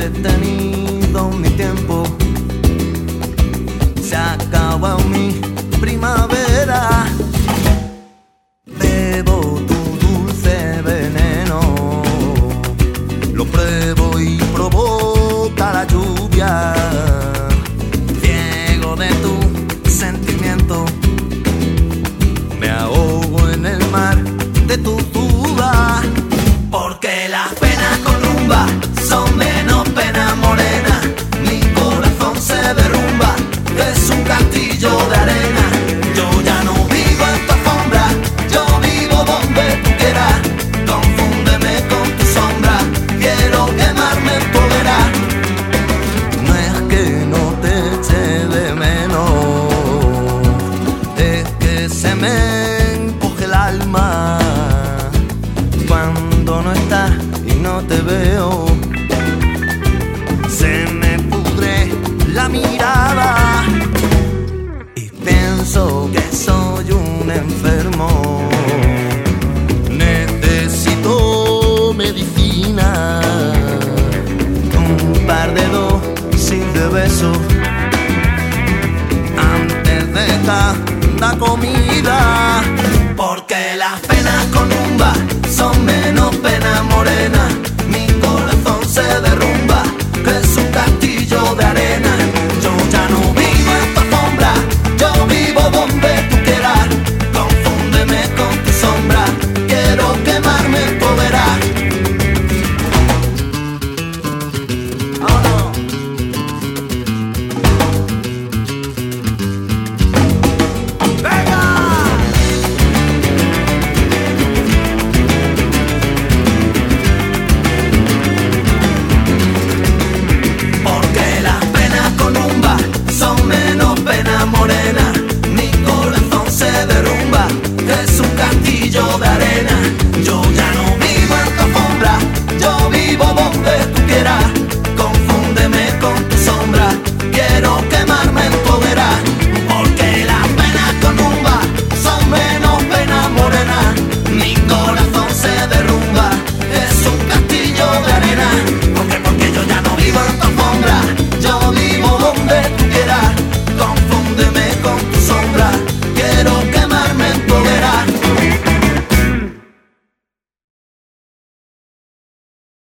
detenido mi tiempo, se acaba mi primavera. Bebo tu dulce veneno, lo pruebo y provoca la lluvia. Ciego de tu sentimiento, me ahogo en el mar de tu duda. Porque las penas con rumba son menos penas morenas. Mi corazón se derrumba, es un castillo de arena. Yo ya no vivo en tu alfombra, yo vivo donde tú quieras. Confúndeme con tu sombra, quiero quemarme en tu hoguera. No es que no te eche de menos, es que se me encoge el alma cuando no estás y no te veo. Se me pudre la mirada y pienso que soy un enfermo. Necesito medicina, un par de dosis de besos antes de cada comida. Porque las penas con rumba son menos penas morenas.